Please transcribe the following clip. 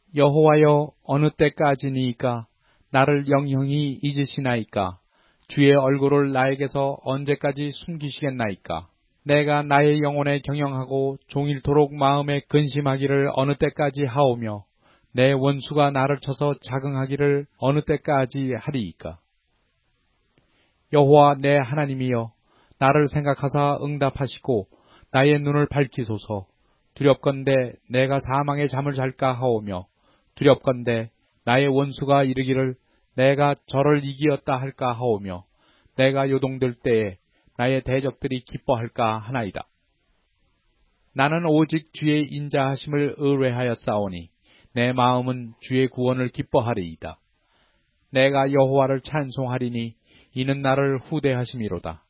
여호와여, 어느 때까지니이까? 나를 영영히 잊으시나이까? 주의 얼굴을 나에게서 언제까지 숨기시겠나이까? 내가 나의 영혼에 경영하고 종일토록 마음에 근심하기를 어느 때까지 하오며 내 원수가 나를 쳐서 자긍하기를 어느 때까지 하리이까? 여호와 내 하나님이여, 나를 생각하사 응답하시고 나의 눈을 밝히소서. 두렵건대 내가 사망의 잠을 잘까 하오며 두렵건대 나의 원수가 이르기를 내가 저를 이기었다 할까 하오며 내가 요동들 때에 나의 대적들이 기뻐할까 하나이다. 나는 오직 주의 인자하심을 의뢰하였사오니 내 마음은 주의 구원을 기뻐하리이다. 내가 여호와를 찬송하리니 이는 나를 후대하심이로다.